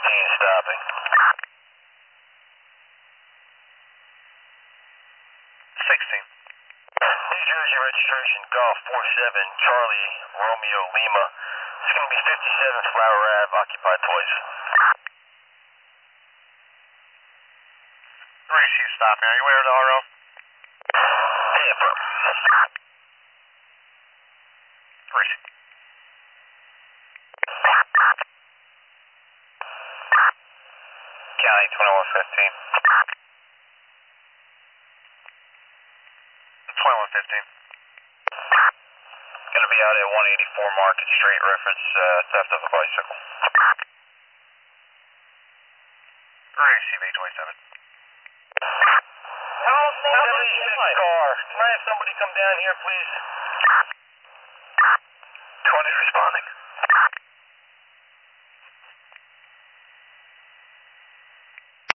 stopping. 16. New Jersey registration, Golf 47, Charlie, Romeo, Lima. It's going to be 57 Flower Ave, occupied twice. 3, she's stopping. Are you aware of the RO? Yeah, bro. 3. County 2115. 2115. Going to be out at 184 Market Street, reference theft of a bicycle. 3, CV 27. How somebody car? Can I have somebody come down here, please?